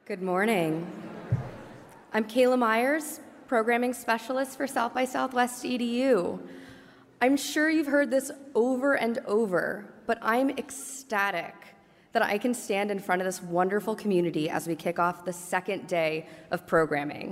Good morning. I'm Kayla Myers, Programming Specialist for South by Southwest EDU. I'm sure you've heard this over and over, but I'm ecstatic that I can stand in front of this wonderful community as we kick off the second day of programming.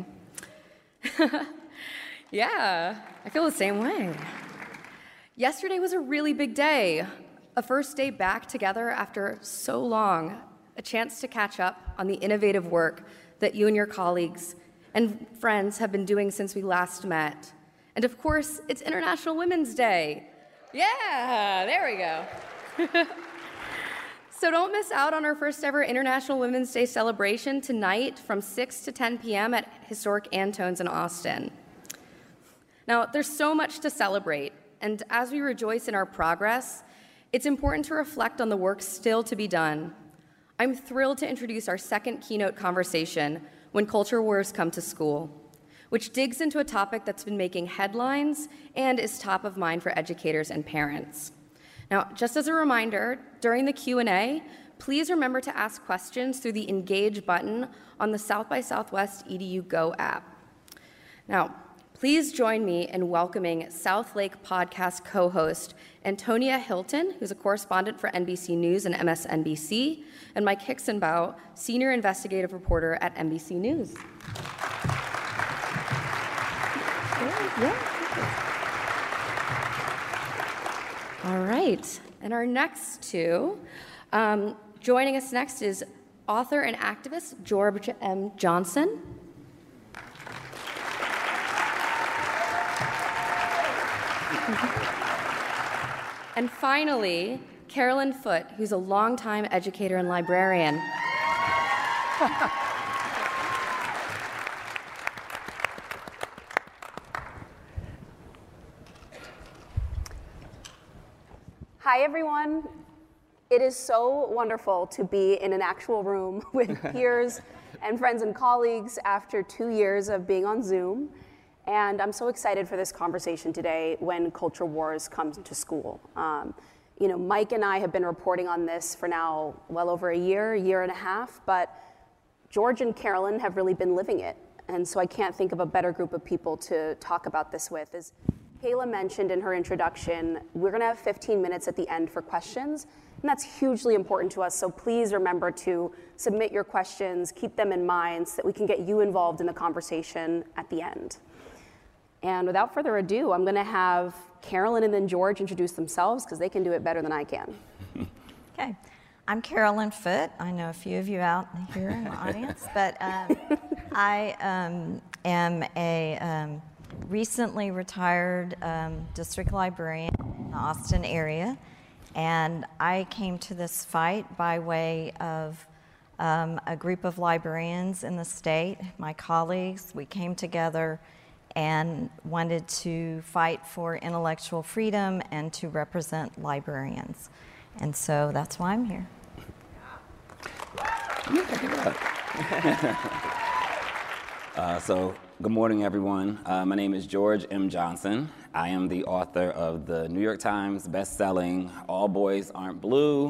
Yeah, I feel the same way. Yesterday was a really big day, a first day back together after so long, a chance to catch up on the innovative work that you and your colleagues and friends have been doing since we last met. And of course, it's International Women's Day. Yeah, there we go. So don't miss out on our first ever International Women's Day celebration tonight from 6 to 10 p.m. at historic Antone's in Austin. Now, there's so much to celebrate, and as we rejoice in our progress, it's important to reflect on the work still to be done. I'm thrilled to introduce our second keynote conversation, When Culture Wars Come to School, which digs into a topic that's been making headlines and is top of mind for educators and parents. Now, just as a reminder, during the Q&A, please remember to ask questions through the Engage button on the South by Southwest EDU Go app. Now, please join me in welcoming South Lake podcast co-host Antonia Hilton, who's a correspondent for NBC News and MSNBC, and Mike Hicksonbaugh, senior investigative reporter at NBC News. All right, and our next two, joining us next is author and activist George M. Johnson. And finally, Carolyn Foote, who's a longtime educator and librarian. Hi, everyone. It is so wonderful to be in an actual room with peers and friends and colleagues after 2 years of being on Zoom. And I'm so excited for this conversation today, When Culture Wars Come to School. Mike and I have been reporting on this for now well over a year and a half, but George and Carolyn have really been living it. And so I can't think of a better group of people to talk about this with. As Kayla mentioned in her introduction, we're gonna have 15 minutes at the end for questions, and that's hugely important to us. So please remember to submit your questions, keep them in mind so that we can get you involved in the conversation at the end. And without further ado, I'm gonna have Carolyn and then George introduce themselves because they can do it better than I can. Okay, I'm Carolyn Foote. I know a few of you out here in the audience, but I am a recently retired district librarian in the Austin area, and I came to this fight by way of a group of librarians in the state, my colleagues. We came together and wanted to fight for intellectual freedom and to represent librarians. And so that's why I'm here. So good morning, everyone. My name is George M. Johnson. I am the author of the New York Times best-selling All Boys Aren't Blue,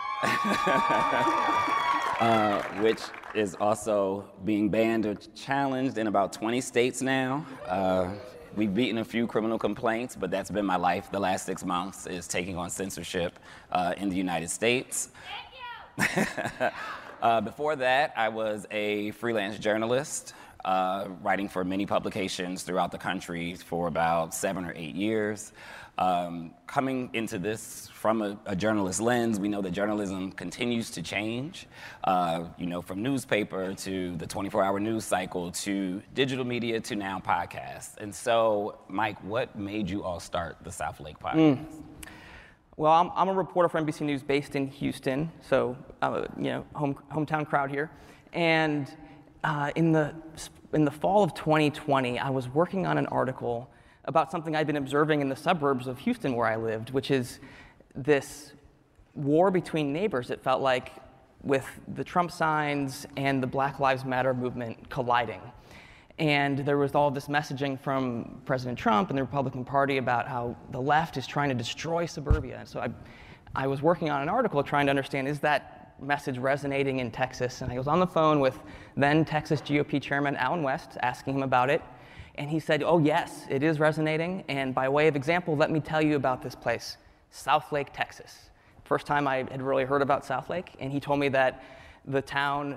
which is also being banned or challenged in about 20 states now. We've beaten a few criminal complaints, but that's been my life the last 6 months, is taking on censorship in the United States. Thank you. Before that, I was a freelance journalist, writing for many publications throughout the country for about 7 or 8 years. Coming into this from a journalist lens, we know that journalism continues to change, from newspaper to the 24-hour news cycle to digital media to now podcasts. And so, Mike, what made you all start the South Lake podcast? Well, I'm a reporter for NBC News based in Houston, so hometown crowd here. And in the fall of 2020, I was working on an article about something I'd been observing in the suburbs of Houston where I lived, which is this war between neighbors, it felt like, with the Trump signs and the Black Lives Matter movement colliding. And there was all this messaging from President Trump and the Republican Party about how the left is trying to destroy suburbia. And so I was working on an article trying to understand, is that message resonating in Texas. And I was on the phone with then Texas GOP Chairman Allen West, asking him about it. And he said, oh yes, it is resonating. And by way of example, let me tell you about this place, Southlake, Texas. First time I had really heard about Southlake. And he told me that the town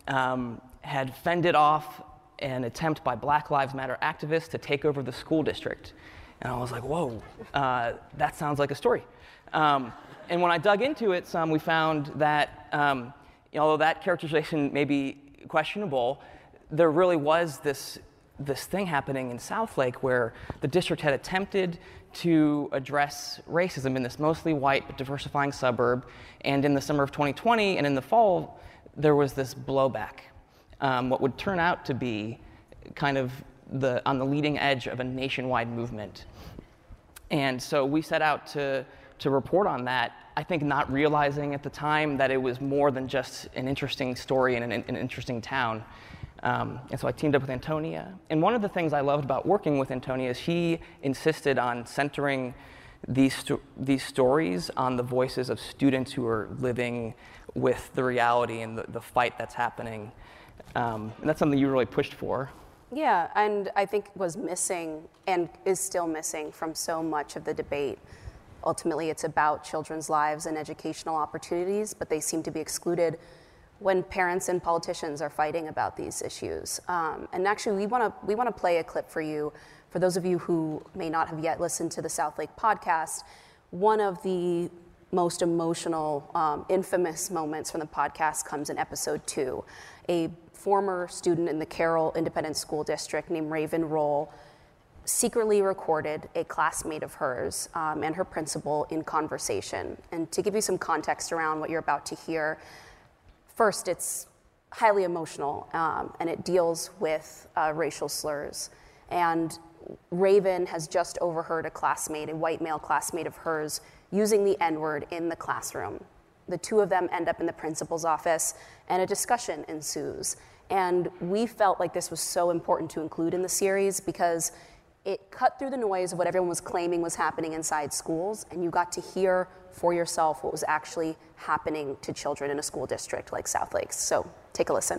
had fended off an attempt by Black Lives Matter activists to take over the school district. And I was like, whoa, that sounds like a story. And when I dug into it some, we found that although that characterization may be questionable, there really was this thing happening in Southlake where the district had attempted to address racism in this mostly white but diversifying suburb. And in the summer of 2020 and in the fall, there was this blowback, what would turn out to be kind of on the leading edge of a nationwide movement. And so we set out to report on that, I think not realizing at the time that it was more than just an interesting story in an interesting town. And so I teamed up with Antonia. And one of the things I loved about working with Antonia is he insisted on centering these stories on the voices of students who are living with the reality and the fight that's happening. And that's something you really pushed for. Yeah, and I think was missing and is still missing from so much of the debate. Ultimately, it's about children's lives and educational opportunities, but they seem to be excluded when parents and politicians are fighting about these issues. And actually, we want to play a clip for you. For those of you who may not have yet listened to the Southlake podcast, one of the most emotional, infamous moments from the podcast comes in episode 2. A former student in the Carroll Independent School District named Raven Roll secretly recorded a classmate of hers and her principal in conversation. And to give you some context around what you're about to hear, first, it's highly emotional, and it deals with racial slurs. And Raven has just overheard a white male classmate of hers, using the N-word in the classroom. The two of them end up in the principal's office, and a discussion ensues. And we felt like this was so important to include in the series because it cut through the noise of what everyone was claiming was happening inside schools, and you got to hear for yourself what was actually happening to children in a school district like Southlake. So take a listen.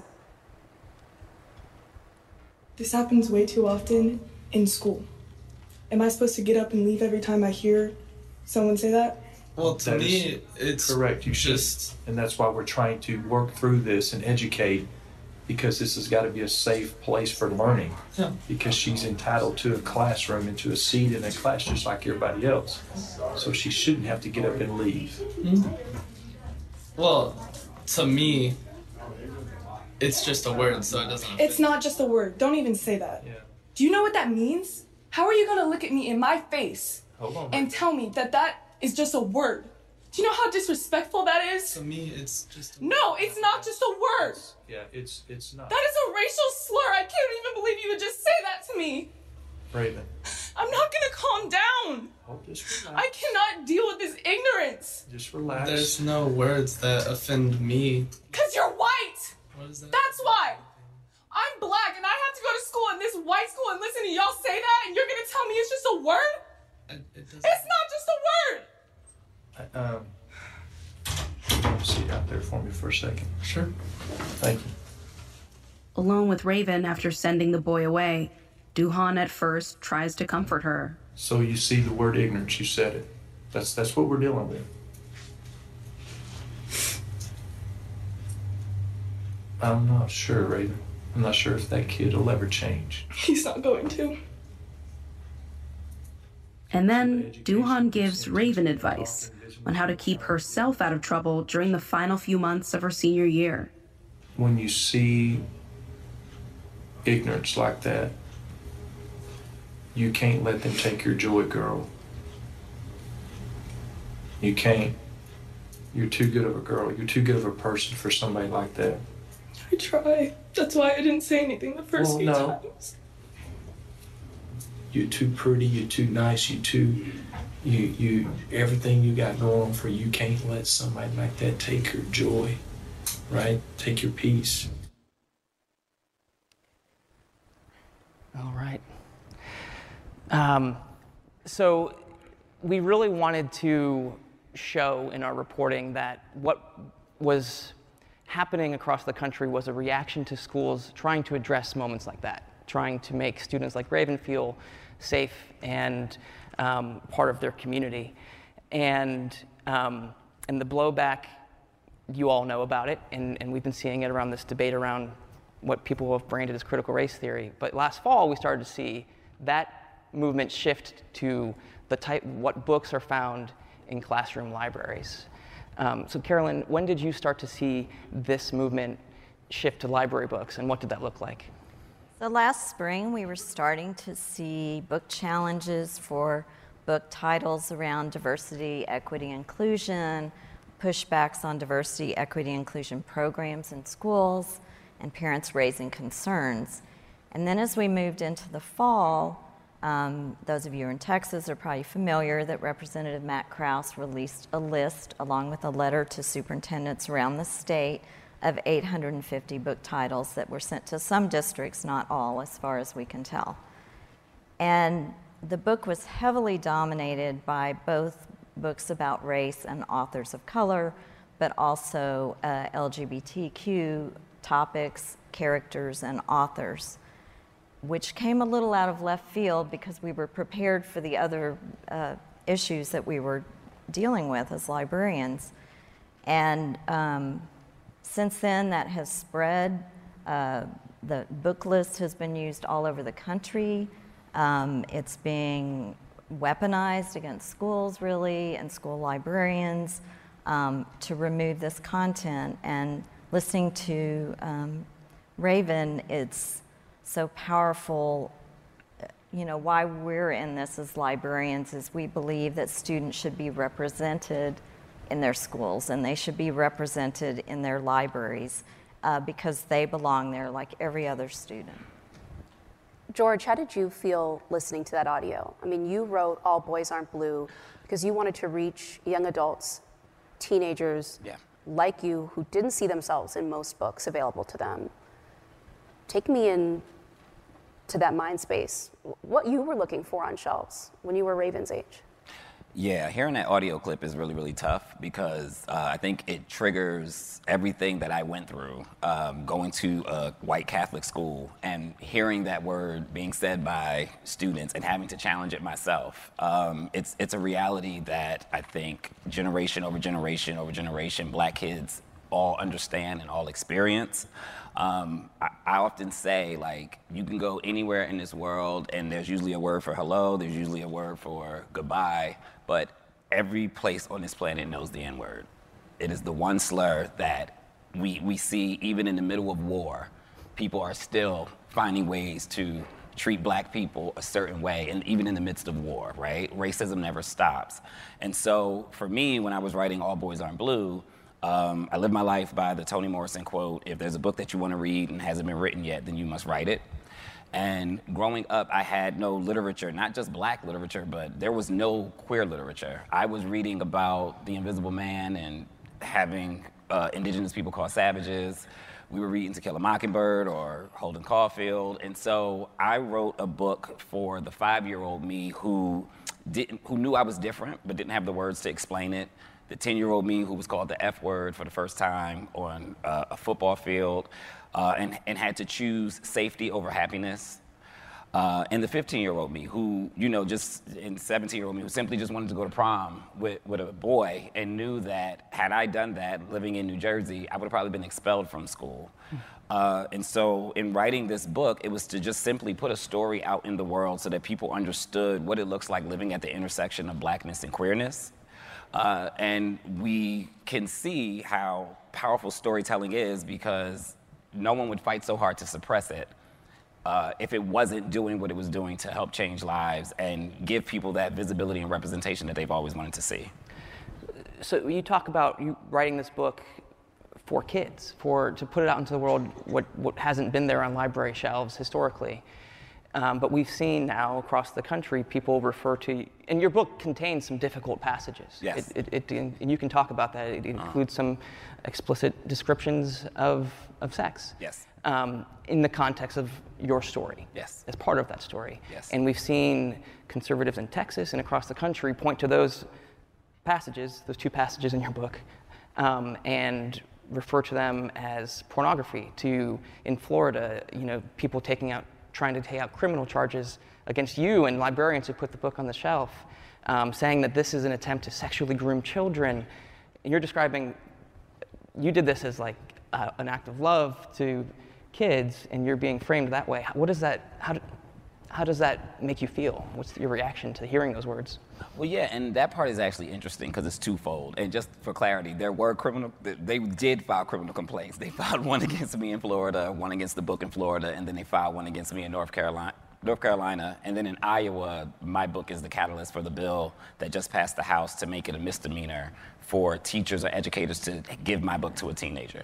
This happens way too often in school. Am I supposed to get up and leave every time I hear someone say that? Well, to me, it's correct. You should, and that's why we're trying to work through this and educate, because this has got to be a safe place for learning. Yeah. Because she's entitled to a classroom and to a seat in a class just like everybody else. So she shouldn't have to get up and leave. Mm-hmm. Well, to me, it's just a word, so it doesn't. It's not just a word. Don't even say that. Yeah. Do you know what that means? How are you going to look at me in my face and tell me that that is just a word? Do you know how disrespectful that is? To me, it's just a No, it's not just a word. Yeah, it's not. That is a racial slur. I can't even believe you would just say that to me. Raven. I'm not going to calm down. Oh, just relax. I cannot deal with this ignorance. Just relax. There's no words that offend me. Because you're white. What is that? That's why. I'm black and I have to go to school in this white school and listen to y'all say that, and you're going to tell me it's just a word? It doesn't. It's not just a word. Sit out there for me for a second. Sure. Thank you. Alone with Raven after sending the boy away, Duhan at first tries to comfort her. So you see the word ignorance, you said it. That's what we're dealing with. I'm not sure, Raven. I'm not sure if that kid will ever change. He's not going to. And then Duhan gives Raven advice on how to keep herself out of trouble during the final few months of her senior year. When you see ignorance like that, you can't let them take your joy, girl. You can't. You're too good of a girl. You're too good of a person for somebody like that. I try. That's why I didn't say anything the first few times. You're too pretty, you're too nice, you everything you got going on for you. Can't let somebody like that take your joy, right? Take your peace. All right. So we really wanted to show in our reporting that what was happening across the country was a reaction to schools trying to address moments like that, trying to make students like Raven feel safe and part of their community. And the blowback, you all know about it, and we've been seeing it around this debate around what people have branded as critical race theory. But last fall, we started to see that movement shift to what books are found in classroom libraries. So Carolyn, when did you start to see this movement shift to library books, and what did that look like? So last spring, we were starting to see book challenges for book titles around diversity, equity, inclusion, pushbacks on diversity, equity, inclusion programs in schools, and parents raising concerns. And then as we moved into the fall, those of you in Texas are probably familiar that Representative Matt Krause released a list along with a letter to superintendents around the state of 850 book titles that were sent to some districts, not all, as far as we can tell. And the book was heavily dominated by both books about race and authors of color, but also LGBTQ topics, characters, and authors, which came a little out of left field because we were prepared for the other issues that we were dealing with as librarians. And since then, that has spread. The book list has been used all over the country. It's being weaponized against schools, really, and school librarians to remove this content. And listening to Raven, it's so powerful. You know, why we're in this as librarians is we believe that students should be represented in their schools, and they should be represented in their libraries because they belong there like every other student. George, how did you feel listening to that audio? I mean, you wrote All Boys Aren't Blue because you wanted to reach young adults, teenagers like you who didn't see themselves in most books available to them. Take me in to that mind space, what you were looking for on shelves when you were Raven's age. Yeah, hearing that audio clip is really, really tough because I think it triggers everything that I went through going to a white Catholic school and hearing that word being said by students and having to challenge it myself. It's a reality that I think generation over generation over generation, Black kids all understand and all experience. I often say, like, you can go anywhere in this world and there's usually a word for hello, there's usually a word for goodbye, but every place on this planet knows the N-word. It is the one slur that we see even in the middle of war. People are still finding ways to treat Black people a certain way, and even in the midst of war, right? Racism never stops. And so for me, when I was writing All Boys Aren't Blue, I live my life by the Toni Morrison quote, if there's a book that you want to read and hasn't been written yet, then you must write it. And growing up, I had no literature, not just Black literature, but there was no queer literature. I was reading about the Invisible Man and having indigenous people called savages. We were reading To Kill a Mockingbird or Holden Caulfield. And so I wrote a book for the 5-year-old me who knew I was different, but didn't have the words to explain it. The 10-year-old me who was called the F word for the first time on a football field and had to choose safety over happiness. And the 15-year-old me who, and 17-year-old me who simply just wanted to go to prom with a boy and knew that had I done that living in New Jersey, I would have probably been expelled from school. And so in writing this book, it was to just simply put a story out in the world so that people understood what it looks like living at the intersection of Blackness and queerness. And we can see how powerful storytelling is because no one would fight so hard to suppress it if it wasn't doing what it was doing to help change lives and give people that visibility and representation that they've always wanted to see. So you talk about you writing this book for kids, to put it out into the world, what hasn't been there on library shelves historically. But we've seen now across the country people refer to, and your book contains some difficult passages. Yes. And you can talk about that. It includes some explicit descriptions of sex. Yes. In the context of your story. Yes. As part of that story. Yes. And we've seen conservatives in Texas and across the country point to those passages, those 2 passages in your book, and refer to them as pornography, to, in Florida, people trying to take out criminal charges against you and librarians who put the book on the shelf, saying that this is an attempt to sexually groom children. And you're describing, you did this as like an act of love to kids, and you're being framed that way. How does that make you feel? What's your reaction to hearing those words? Well, yeah, and that part is actually interesting because it's twofold. And just for clarity, they did file criminal complaints. They filed one against me in Florida, one against the book in Florida, and then they filed one against me in North Carolina, and then in Iowa, my book is the catalyst for the bill that just passed the House to make it a misdemeanor for teachers or educators to give my book to a teenager.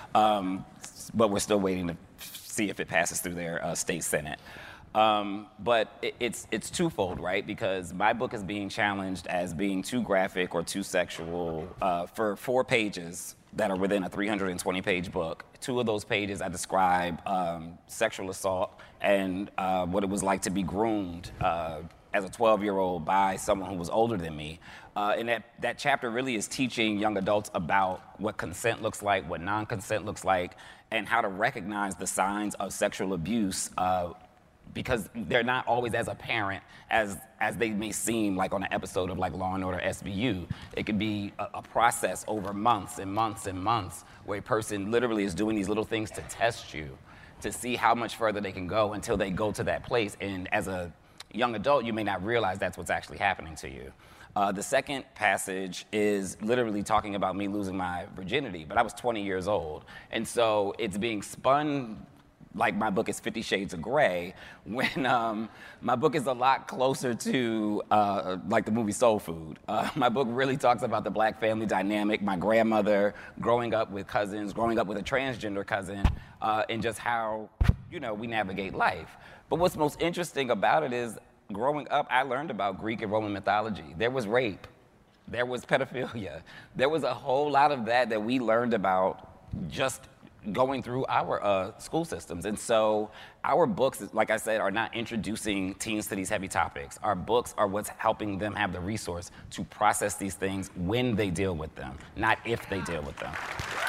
But we're still waiting to see if it passes through their state Senate. But it's twofold, right? Because my book is being challenged as being too graphic or too sexual for 4 pages that are within a 320-page book. 2 of those pages I describe sexual assault and what it was like to be groomed as a 12-year-old by someone who was older than me. And that chapter really is teaching young adults about what consent looks like, what non-consent looks like, and how to recognize the signs of sexual abuse because they're not always as apparent as they may seem, like on an episode of like Law & Order SVU. It could be a process over months and months and months where a person literally is doing these little things to test you, to see how much further they can go until they go to that place. And as a young adult, you may not realize that's what's actually happening to you. The second passage is literally talking about me losing my virginity, but I was 20 years old. And so it's being spun like my book is 50 Shades of Grey, when my book is a lot closer to like the movie Soul Food. My book really talks about the Black family dynamic, my grandmother growing up with cousins, growing up with a transgender cousin, and just how, we navigate life. But what's most interesting about it is growing up, I learned about Greek and Roman mythology. There was rape, there was pedophilia, there was a whole lot of that we learned about just going through our school systems. And so our books, like I said, are not introducing teens to these heavy topics. Our books are what's helping them have the resource to process these things when they deal with them, not if they deal with them.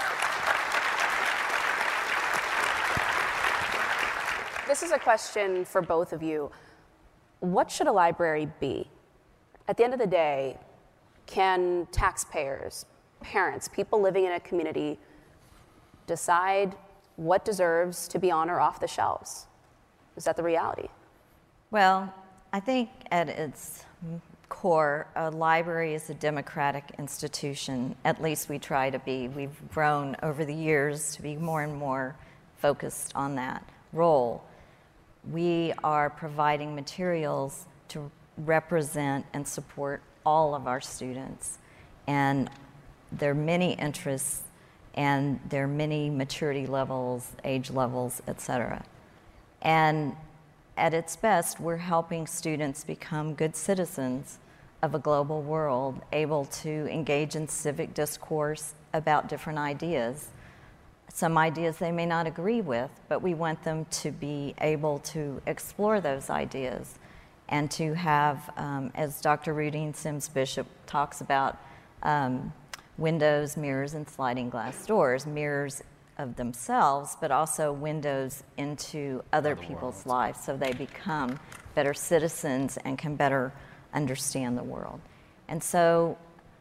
This is a question for both of you. What should a library be? At the end of the day, can taxpayers, parents, people living in a community decide what deserves to be on or off the shelves? Is that the reality? Well, I think at its core, a library is a democratic institution. At least we try to be. We've grown over the years to be more and more focused on that role. We are providing materials to represent and support all of our students. And there are many interests, and there are many maturity levels, age levels, et cetera. And at its best, we're helping students become good citizens of a global world, able to engage in civic discourse about different ideas. Some ideas they may not agree with, but we want them to be able to explore those ideas and to have, as Dr. Rudine Sims Bishop talks about, windows, mirrors, and sliding glass doors, mirrors of themselves, but also windows into other people's lives so they become better citizens and can better understand the world. And so,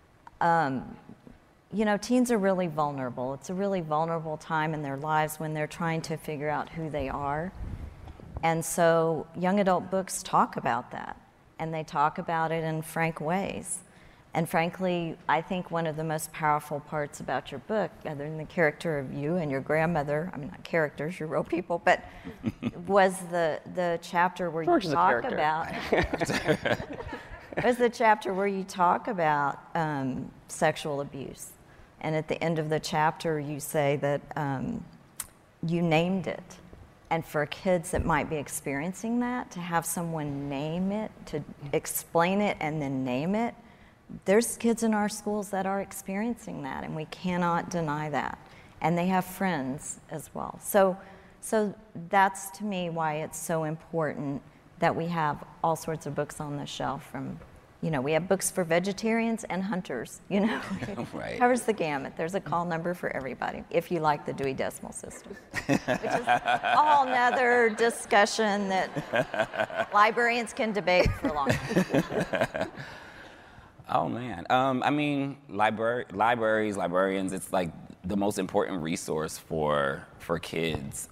teens are really vulnerable. It's a really vulnerable time in their lives when they're trying to figure out who they are. And so young adult books talk about that, and they talk about it in frank ways. And frankly, I think one of the most powerful parts about your book, other than the character of you and your grandmother, I mean, not characters, you're real people, but was the chapter where you talk about was the chapter where you talk about sexual abuse. And at the end of the chapter, you say that you named it. And for kids that might be experiencing that, to have someone name it, to explain it and then name it, there's kids in our schools that are experiencing that, and we cannot deny that. And they have friends as well. So that's, to me, why it's so important that we have all sorts of books on the shelf, from we have books for vegetarians and hunters, Right. Covers the gamut. There's a call number for everybody, if you like the Dewey Decimal System, which is a whole nother discussion that librarians can debate for a long time. Oh man, I mean, libraries, librarians, it's like the most important resource for kids.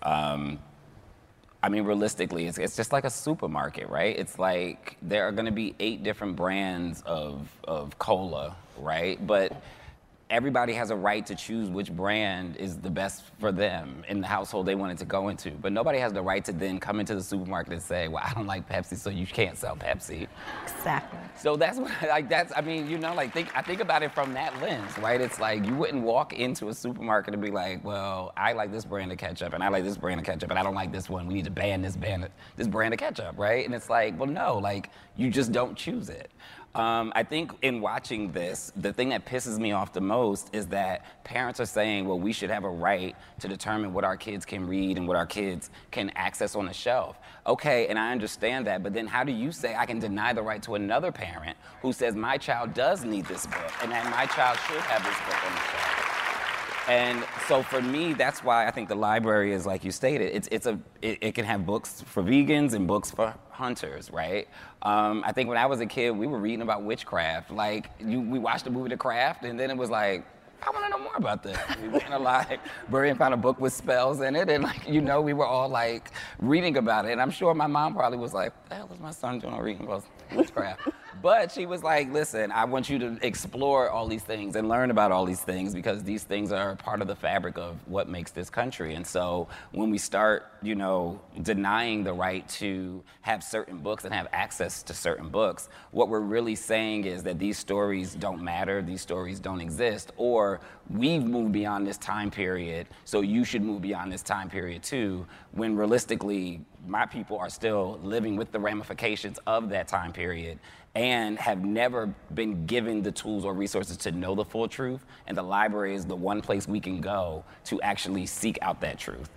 I mean, realistically, it's just like a supermarket, right? It's like there are gonna be 8 different brands of cola, right? But everybody has a right to choose which brand is the best for them in the household they wanted to go into. But nobody has the right to then come into the supermarket and say, well, I don't like Pepsi, so you can't sell Pepsi. Exactly. So that's what, I think about it from that lens, right? It's like you wouldn't walk into a supermarket and be like, well, I like this brand of ketchup and I like this brand of ketchup and I don't like this one. We need to ban this brand of ketchup, right? And it's like, well, no, like you just don't choose it. I think in watching this, the thing that pisses me off the most is that parents are saying, well, we should have a right to determine what our kids can read and what our kids can access on the shelf. Okay, and I understand that, but then how do you say I can deny the right to another parent who says my child does need this book and that my child should have this book on the shelf? And so for me, that's why I think the library is, like you stated, it can have books for vegans and books for hunters, right? I think when I was a kid, we were reading about witchcraft. Like, we watched the movie The Craft, and then it was like, I want to know more about this. We went in a library and found a book with spells in it, and we were all like reading about it. And I'm sure my mom probably was like, what the hell is my son doing reading about witchcraft? But she was like, listen, I want you to explore all these things and learn about all these things because these things are part of the fabric of what makes this country. And so when we start, denying the right to have certain books and have access to certain books, what we're really saying is that these stories don't matter, these stories don't exist, or we've moved beyond this time period, so you should move beyond this time period too, when realistically, my people are still living with the ramifications of that time period and have never been given the tools or resources to know the full truth. And the library is the one place we can go to actually seek out that truth.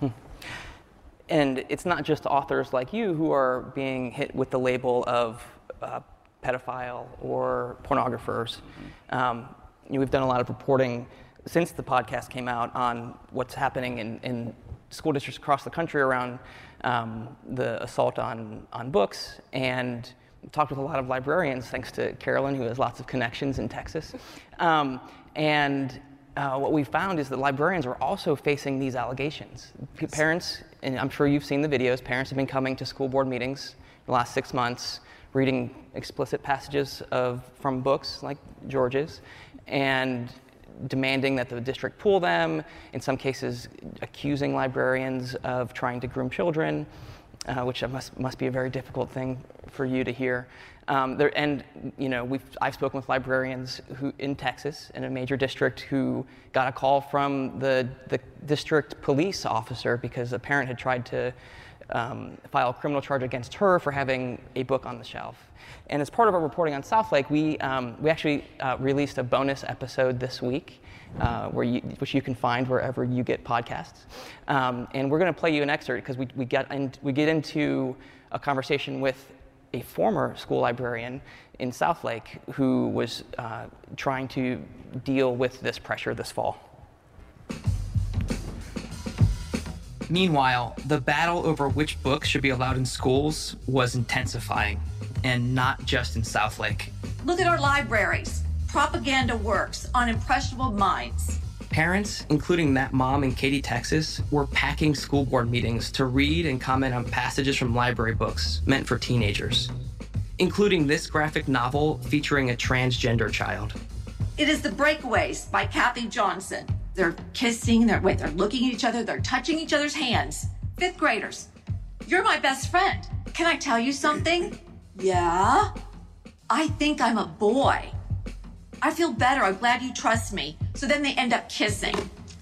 And it's not just authors like you who are being hit with the label of pedophile or pornographers. We've done a lot of reporting since the podcast came out on what's happening in school districts across the country around the assault on books, and talked with a lot of librarians, thanks to Carolyn, who has lots of connections in Texas. What we found is that librarians are also facing these allegations. Parents, and I'm sure you've seen the videos, parents have been coming to school board meetings the last 6 months, reading explicit passages from books like George's, and demanding that the district pull them, in some cases accusing librarians of trying to groom children, which must be a very difficult thing for you to hear. I've spoken with librarians who in Texas, in a major district, who got a call from the district police officer because a parent had tried to file a criminal charge against her for having a book on the shelf. And as part of our reporting on Southlake, we actually released a bonus episode this week, which you can find wherever you get podcasts. And we're going to play you an excerpt because we get into a conversation with a former school librarian in Southlake who was trying to deal with this pressure this fall. Meanwhile, the battle over which books should be allowed in schools was intensifying, and not just in Southlake. Look at our libraries. Propaganda works on impressionable minds. Parents, including that mom in Katy, Texas, were packing school board meetings to read and comment on passages from library books meant for teenagers, including this graphic novel featuring a transgender child. It is The Breakaways by Kathy Johnson. They're kissing, they're looking at each other, they're touching each other's hands. 5th graders. You're my best friend. Can I tell you something? Yeah? I think I'm a boy. I feel better. I'm glad you trust me. So then they end up kissing.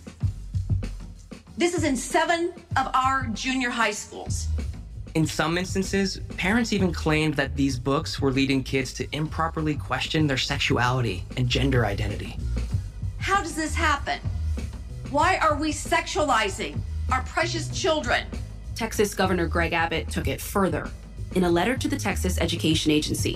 This is in 7 of our junior high schools. In some instances, parents even claimed that these books were leading kids to improperly question their sexuality and gender identity. How does this happen? Why are we sexualizing our precious children? Texas Governor Greg Abbott took it further. In a letter to the Texas Education Agency,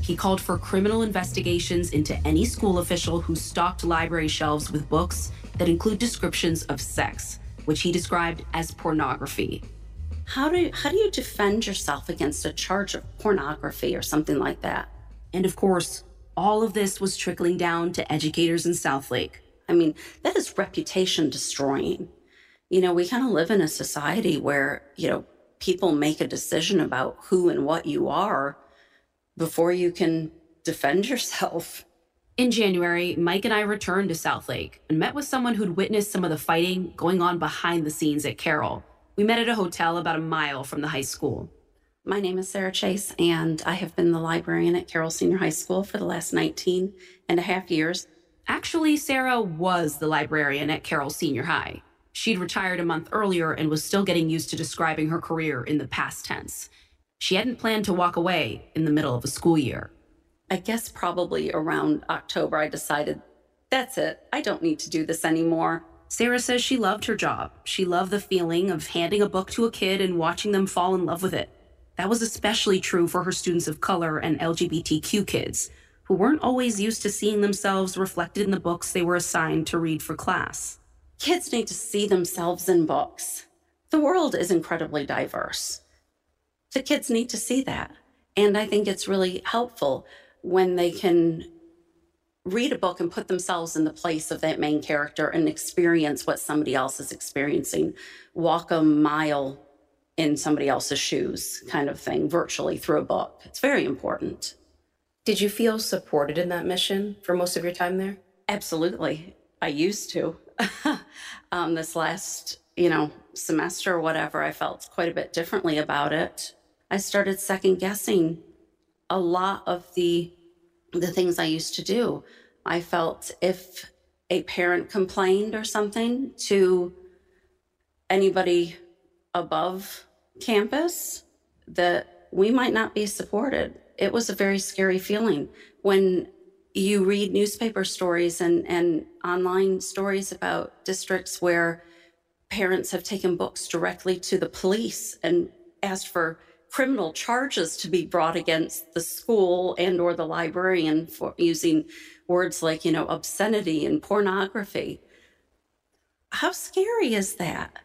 He called for criminal investigations into any school official who stocked library shelves with books that include descriptions of sex, which he described as pornography. How do you defend yourself against a charge of pornography or something like that? And of course, all of this was trickling down to educators in Southlake. I mean, that is reputation destroying. You know, we kind of live in a society where, you know, people make a decision about who and what you are before you can defend yourself. In January, Mike and I returned to Southlake and met with someone who'd witnessed some of the fighting going on behind the scenes at Carroll. We met at a hotel about a mile from the high school. My name is Sarah Chase, and I have been the librarian at Carroll Senior High School for the last 19 and a half years. Actually, Sarah was the librarian at Carroll Senior High. She'd retired a month earlier and was still getting used to describing her career in the past tense. She hadn't planned to walk away in the middle of a school year. I guess probably around October, I decided, that's it. I don't need to do this anymore. Sarah says she loved her job. She loved the feeling of handing a book to a kid and watching them fall in love with it. That was especially true for her students of color and LGBTQ kids, who weren't always used to seeing themselves reflected in the books they were assigned to read for class. Kids need to see themselves in books. The world is incredibly diverse. The kids need to see that. And I think it's really helpful when they can read a book and put themselves in the place of that main character and experience what somebody else is experiencing. Walk a mile in somebody else's shoes kind of thing, virtually through a book. It's very important. Did you feel supported in that mission for most of your time there? Absolutely. I used to. This last, semester or whatever, I felt quite a bit differently about it. I started second guessing a lot of the things I used to do. I felt if a parent complained or something to anybody above campus, that we might not be supported. It was a very scary feeling when you read newspaper stories and online stories about districts where parents have taken books directly to the police and asked for criminal charges to be brought against the school and or the librarian for using words like, obscenity and pornography. How scary is that?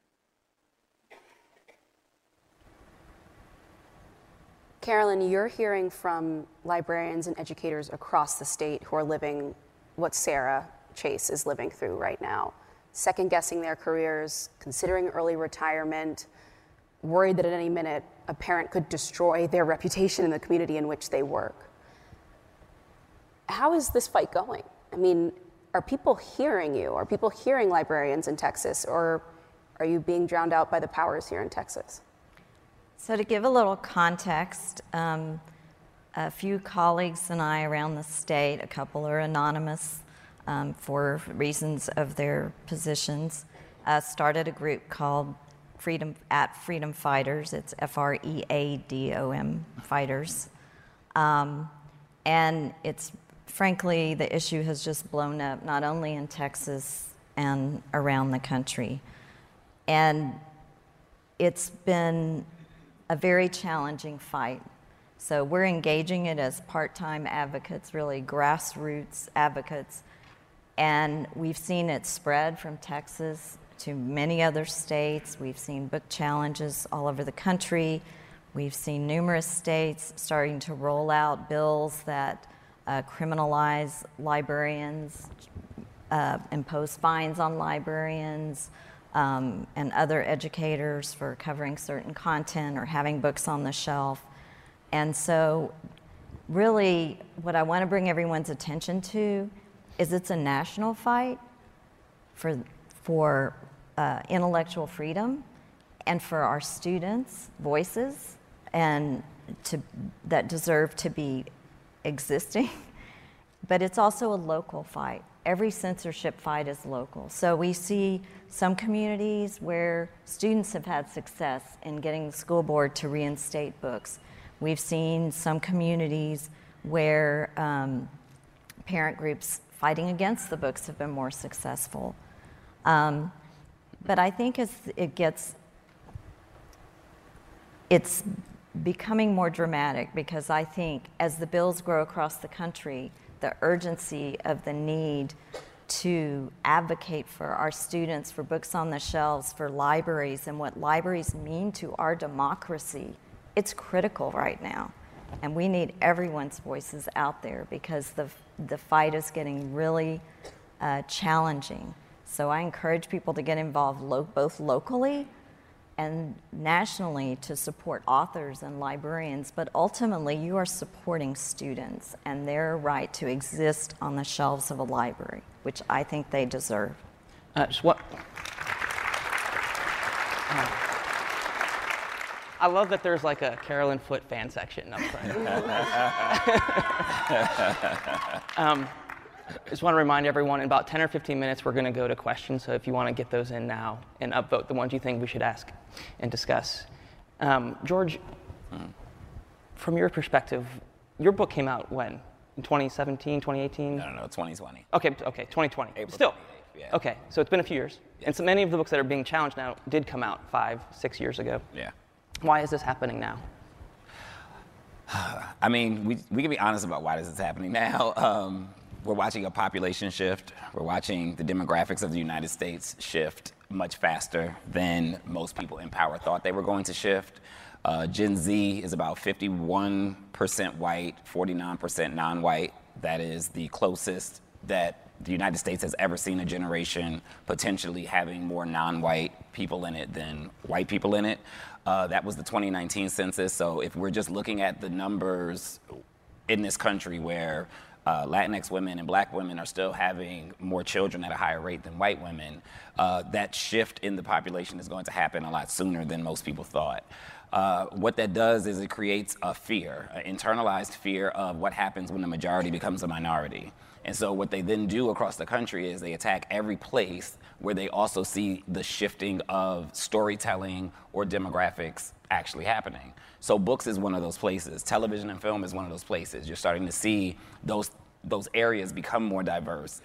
Carolyn, you're hearing from librarians and educators across the state who are living what Sarah Chase is living through right now, second-guessing their careers, considering early retirement, worried that at any minute a parent could destroy their reputation in the community in which they work. How is this fight going? I mean, are people hearing you? Are people hearing librarians in Texas, or are you being drowned out by the powers here in Texas? So to give a little context, a few colleagues and I around the state, a couple are anonymous for reasons of their positions, started a group called Freedom Fighters. It's FREADOM Fighters. And it's, frankly, the issue has just blown up, not only in Texas and around the country. And it's been a very challenging fight. So we're engaging it as part-time advocates, really grassroots advocates. And we've seen it spread from Texas to many other states. We've seen book challenges all over the country. We've seen numerous states starting to roll out bills that criminalize librarians, impose fines on librarians, and other educators for covering certain content or having books on the shelf. And so really what I want to bring everyone's attention to is it's a national fight for intellectual freedom and for our students' voices and that deserve to be existing. But it's also a local fight. Every censorship fight is local. So we see some communities where students have had success in getting the school board to reinstate books. We've seen some communities where parent groups fighting against the books have been more successful. But I think as it's becoming more dramatic because I think as the bills grow across the country, the urgency of the need to advocate for our students, for books on the shelves, for libraries, and what libraries mean to our democracy, it's critical right now. And we need everyone's voices out there because the fight is getting really challenging. So I encourage people to get involved both locally and nationally to support authors and librarians, but ultimately you are supporting students and their right to exist on the shelves of a library, which I think they deserve. I love that there's like a Carolyn Foote fan section up front. Just want to remind everyone, in about 10 or 15 minutes, we're going to go to questions. So if you want to get those in now and upvote the ones you think we should ask and discuss. George, from your perspective, your book came out when? In 2017, 2018? No, 2020. Okay, 2020. April Still. 28th, yeah. Okay, so it's been a few years. Yes. And so many of the books that are being challenged now did come out 5-6 years ago. Yeah. Why is this happening now? I mean, we can be honest about why this is happening now. We're watching a population shift. We're watching the demographics of the United States shift much faster than most people in power thought they were going to shift. Gen Z is about 51% white, 49% non-white. That is the closest that the United States has ever seen a generation potentially having more non-white people in it than white people in it. That was the 2019 census. So if we're just looking at the numbers in this country where Latinx women and black women are still having more children at a higher rate than white women, that shift in the population is going to happen a lot sooner than most people thought. What that does is it creates a fear, an internalized fear of what happens when the majority becomes a minority. And so what they then do across the country is they attack every place where they also see the shifting of storytelling or demographics actually happening. So books is one of those places. Television and film is one of those places. You're starting to see those areas become more diverse.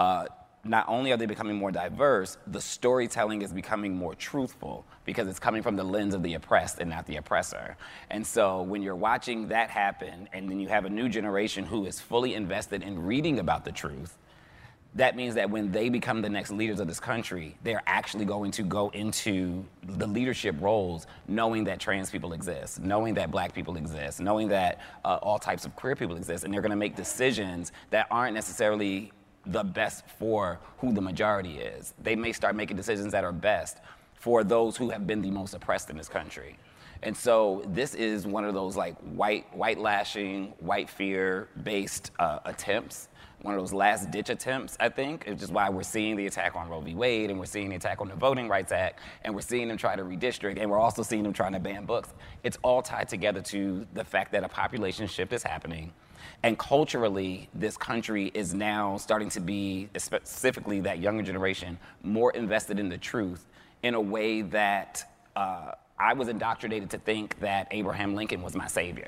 Not only are they becoming more diverse, the storytelling is becoming more truthful because it's coming from the lens of the oppressed and not the oppressor. And so when you're watching that happen, and then you have a new generation who is fully invested in reading about the truth, that means that when they become the next leaders of this country, they're actually going to go into the leadership roles knowing that trans people exist, knowing that black people exist, knowing that all types of queer people exist, and they're gonna make decisions that aren't necessarily the best for who the majority is. They may start making decisions that are best for those who have been the most oppressed in this country. And so this is one of those like white lashing, white fear-based attempts, one of those last ditch attempts, I think, which is why we're seeing the attack on Roe v. Wade, and we're seeing the attack on the Voting Rights Act, and we're seeing them try to redistrict, and we're also seeing them trying to ban books. It's all tied together to the fact that a population shift is happening. And culturally, this country is now starting to be, specifically that younger generation, more invested in the truth in a way that I was indoctrinated to think that Abraham Lincoln was my savior.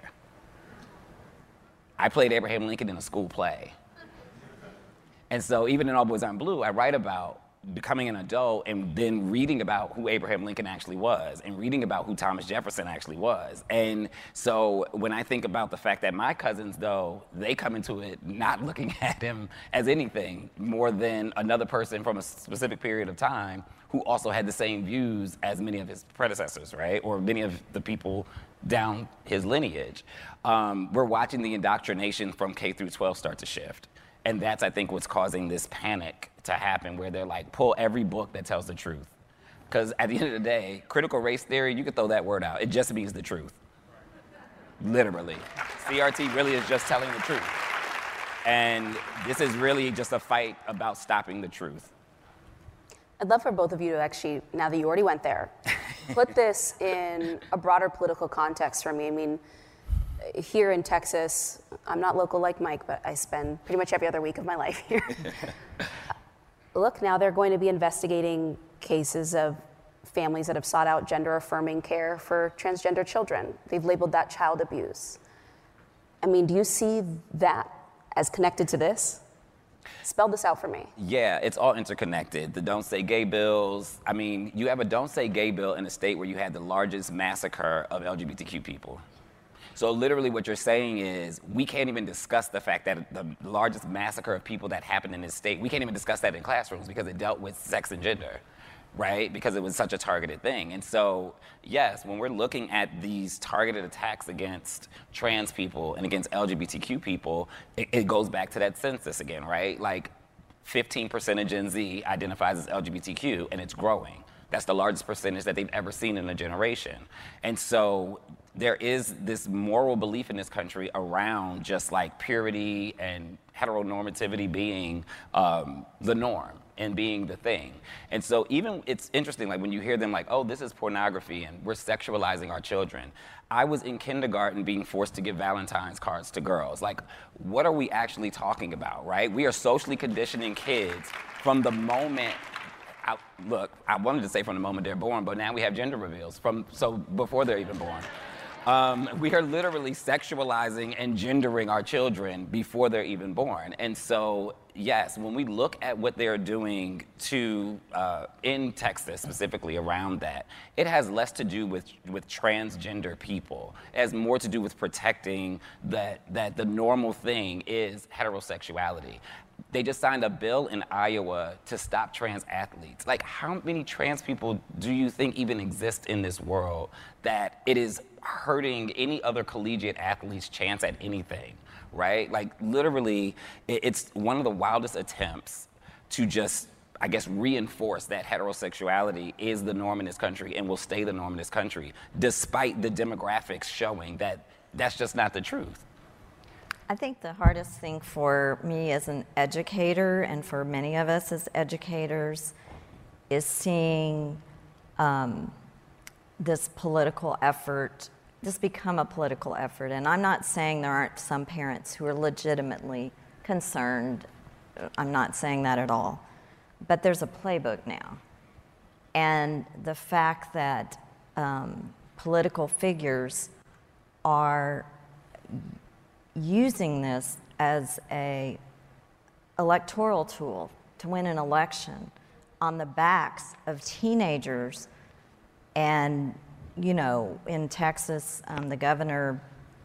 I played Abraham Lincoln in a school play. And so even in All Boys Aren't Blue, I write about becoming an adult and then reading about who Abraham Lincoln actually was and reading about who Thomas Jefferson actually was. And so when I think about the fact that my cousins, though, they come into it not looking at him as anything more than another person from a specific period of time who also had the same views as many of his predecessors, right? Or many of the people down his lineage. We're watching the indoctrination from K through 12 start to shift. And that's, I think, what's causing this panic to happen, where they're like, pull every book that tells the truth. Because at the end of the day, critical race theory, you can throw that word out. It just means the truth. Literally. CRT really is just telling the truth. And this is really just a fight about stopping the truth. I'd love for both of you to actually, now that you already went there, put this in a broader political context for me. I mean, here in Texas, I'm not local like Mike, but I spend pretty much every other week of my life here. Look, now they're going to be investigating cases of families that have sought out gender-affirming care for transgender children. They've labeled that child abuse. I mean, do you see that as connected to this? Spell this out for me. Yeah, it's all interconnected. The Don't Say Gay bills. I mean, you have a Don't Say Gay bill in a state where you had the largest massacre of LGBTQ people. So literally what you're saying is we can't even discuss the fact that the largest massacre of people that happened in this state, we can't even discuss that in classrooms because it dealt with sex and gender, right? Because it was such a targeted thing. And so, yes, when we're looking at these targeted attacks against trans people and against LGBTQ people, it goes back to that census again, right? Like 15% of Gen Z identifies as LGBTQ and it's growing. That's the largest percentage that they've ever seen in a generation. And so there is this moral belief in this country around just like purity and heteronormativity being the norm and being the thing. And so even it's interesting, like when you hear them like, oh, this is pornography and we're sexualizing our children. I was in kindergarten being forced to give Valentine's cards to girls. Like, what are we actually talking about, right? We are socially conditioning kids from the moment look, I wanted to say from the moment they're born, but now we have gender reveals so before they're even born. We are literally sexualizing and gendering our children before they're even born. And so, yes, when we look at what they're doing in Texas specifically around that, it has less to do with transgender people. It has more to do with protecting that the normal thing is heterosexuality. They just signed a bill in Iowa to stop trans athletes. Like, how many trans people do you think even exist in this world that it is hurting any other collegiate athlete's chance at anything, right? Like, literally, it's one of the wildest attempts to just, I guess, reinforce that heterosexuality is the norm in this country and will stay the norm in this country, despite the demographics showing that that's just not the truth. I think the hardest thing for me as an educator and for many of us as educators is seeing this political effort, this become a political effort. And I'm not saying there aren't some parents who are legitimately concerned. I'm not saying that at all. But there's a playbook now. And the fact that political figures are using this as an electoral tool to win an election on the backs of teenagers. And, you know, in Texas, the governor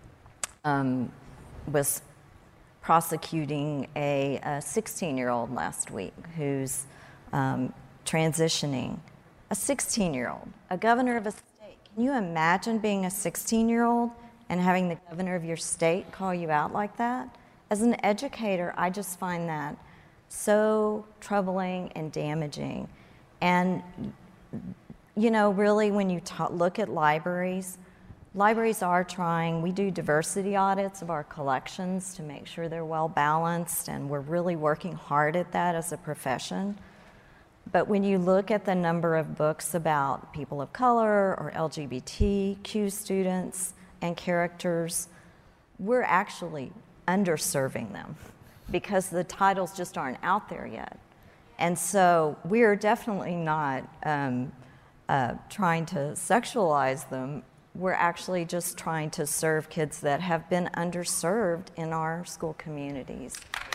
was prosecuting a 16-year-old last week who's transitioning. A 16-year-old, a governor of a state. Can you imagine being a 16-year-old and having the governor of your state call you out like that? As an educator, I just find that so troubling and damaging. And, you know, really when you look at libraries are trying, we do diversity audits of our collections to make sure they're well balanced, and we're really working hard at that as a profession. But when you look at the number of books about people of color or LGBTQ students and characters, we're actually underserving them because the titles just aren't out there yet. And so we're definitely not trying to sexualize them. We're actually just trying to serve kids that have been underserved in our school communities.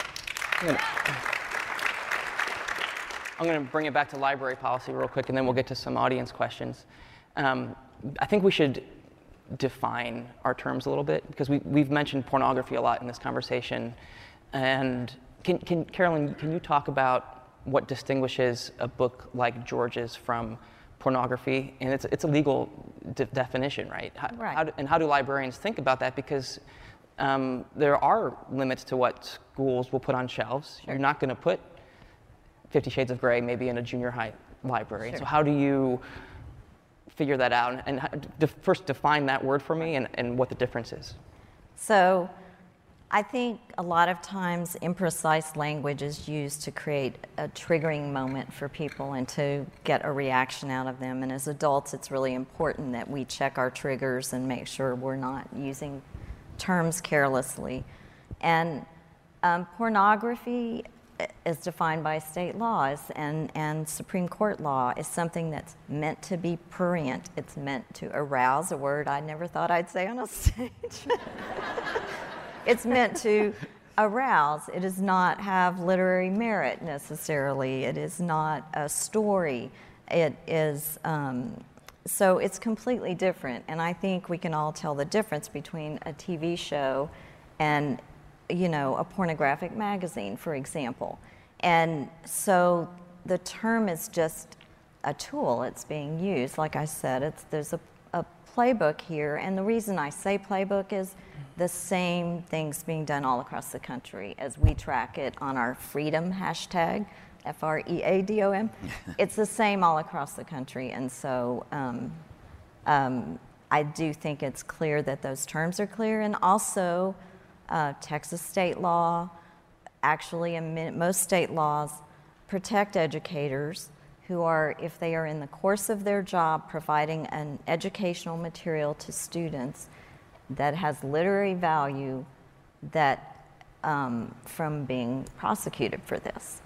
I'm going to bring it back to library policy real quick, and then we'll get to some audience questions. I think we should define our terms a little bit, because we've mentioned pornography a lot in this conversation. And Carolyn, can you talk about what distinguishes a book like George's from pornography? And it's a legal definition, right? Right. How do librarians think about that? Because there are limits to what schools will put on shelves. Sure. You're not going to put 50 Shades of Grey maybe in a junior high library. Sure. So how do you figure that out? And first define that word for me and what the difference is. So I think a lot of times imprecise language is used to create a triggering moment for people and to get a reaction out of them. And as adults, it's really important that we check our triggers and make sure we're not using terms carelessly. And pornography is defined by state laws, and Supreme Court law is something that's meant to be prurient. It's meant to arouse, a word I never thought I'd say on a stage. It's meant to arouse. It does not have literary merit necessarily. It is not a story. It is, so it's completely different. And I think we can all tell the difference between a TV show and, you know, a pornographic magazine, for example. And so the term is just a tool. It's being used. Like I said, there's a playbook here, and the reason I say playbook is the same things being done all across the country as we track it on our freedom hashtag, FREADOM. It's the same all across the country, and so I do think it's clear that those terms are clear, and also Texas state law, actually most state laws protect educators who are, if they are in the course of their job, providing an educational material to students that has literary value, that from being prosecuted for this.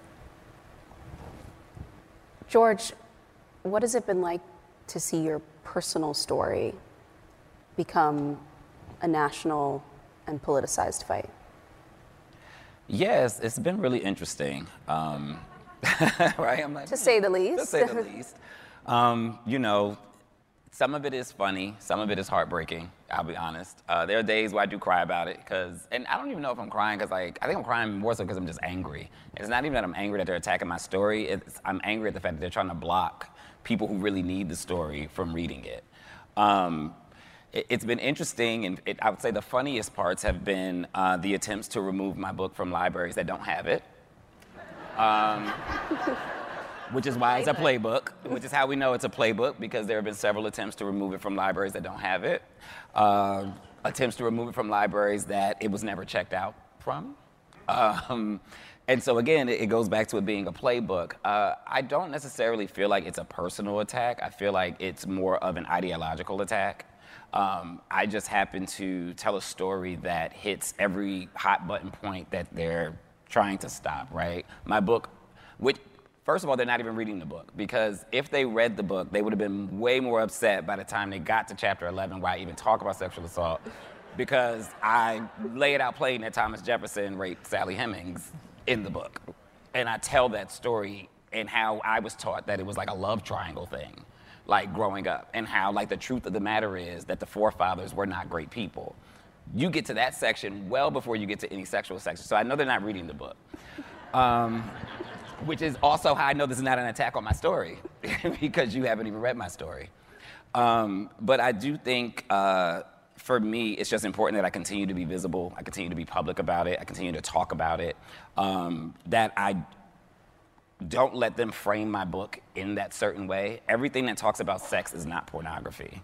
George, what has it been like to see your personal story become a national and politicized fight? Yes, it's been really interesting. Right? I'm like, to say the least. To say the least. You know, some of it is funny, some of it is heartbreaking, I'll be honest. There are days where I do cry about it, and I don't even know if I'm crying because, like, I think I'm crying more so because I'm just angry. It's not even that I'm angry that they're attacking my story, I'm angry at the fact that they're trying to block people who really need the story from reading it. It's been interesting, and I would say the funniest parts have been the attempts to remove my book from libraries that don't have it. Which is why it's a playbook, which is how we know it's a playbook, because there have been several attempts to remove it from libraries that don't have it. Attempts to remove it from libraries that it was never checked out from. And so again, it goes back to it being a playbook. I don't necessarily feel like it's a personal attack. I feel like it's more of an ideological attack. I just happen to tell a story that hits every hot button point that they're trying to stop, right? My book, which, first of all, they're not even reading the book, because if they read the book, they would have been way more upset by the time they got to chapter 11 where I even talk about sexual assault, because I lay it out plain that Thomas Jefferson raped Sally Hemings in the book. And I tell that story and how I was taught that it was like a love triangle thing, like growing up, and how like the truth of the matter is that the forefathers were not great people. You get to that section well before you get to any sexual section. So I know they're not reading the book. Which is also how I know this is not an attack on my story, because you haven't even read my story. But I do think, for me, it's just important that I continue to be visible, I continue to be public about it, I continue to talk about it, that I don't let them frame my book in that certain way. Everything that talks about sex is not pornography.